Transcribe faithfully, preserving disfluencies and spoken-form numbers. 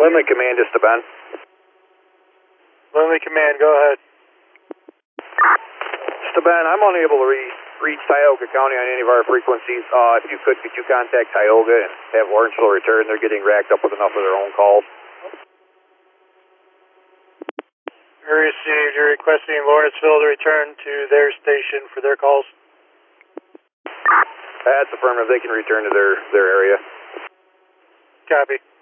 Lindley Command, just to Ben. Lindley Command, go ahead. Just to Ben, I'm unable to re reach Tioga County on any of our frequencies. Uh, if you could, could you contact Tioga and have Lawrenceville return? They're getting racked up with enough of their own calls. Received. You're requesting Lawrenceville to return to their station for their calls? That's affirmative. They can return to their, their area. Copy.